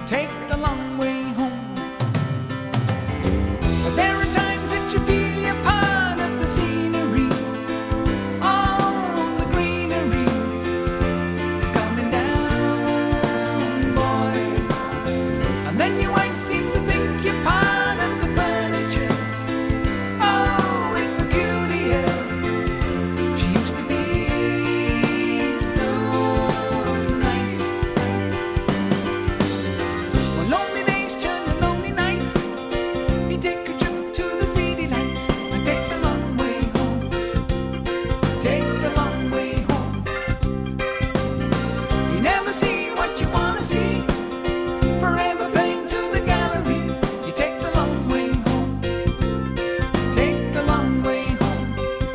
take the long way home. But there are times that you feel you're part of the scenery. All the greenery is coming down, boy. And then your wife seems to think you're part of the furniture. Oh, it's peculiar. She used to be so nice. When lonely days turn to lonely nights, you take a trip to the city lights and take the long way home. Take the long way home. You never see what you wanna see. Forever playing to the gallery. You take the long way home. Take the long way home.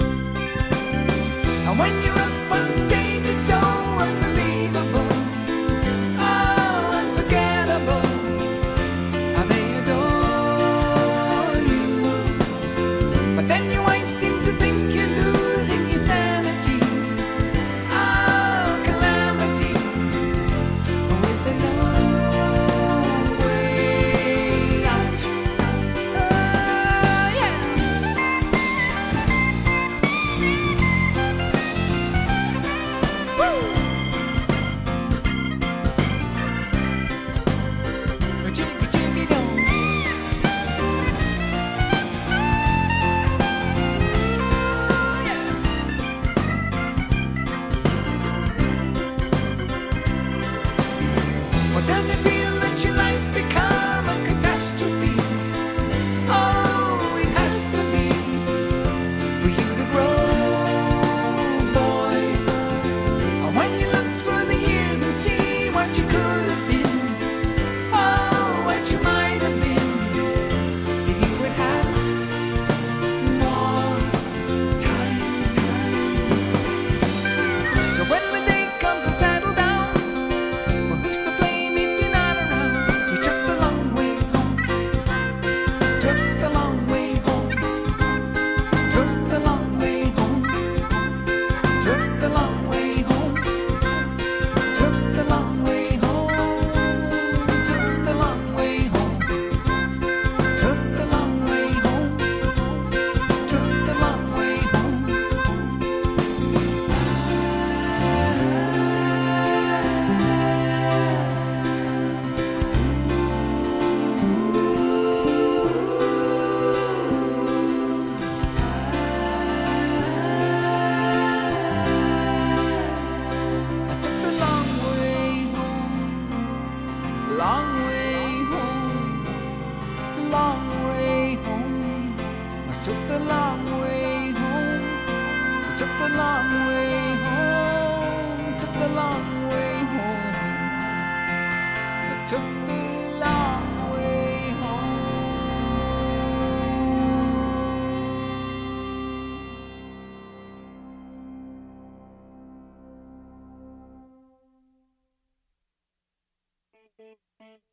And when you're up on stage, it's so unbelievable. Oh, unforgettable. How they adore you. But then your wife seems to think you're losing your sanity. Oh, calamity. Oh, is there no way out? Oh, yeah. Woo! Jiggy, jiggy, dong. Or does it feel that your life's become a catastrophe? Oh, it has to be for you to grow, boy. And when you look through the years and see what you could have been, oh, what you might have been, if you would have more time. So when the day comes to settle down, well, who's to blame if you're not around? You took the long way home. Took the long way home. Took the long way home. Took the long way home. Took the long way home. Took the long way home. Took the long way home. Took the long way home. I took the long way home, long way home, long way home. I took the long way home, I took the long way home, took the long way home. I took the long way home.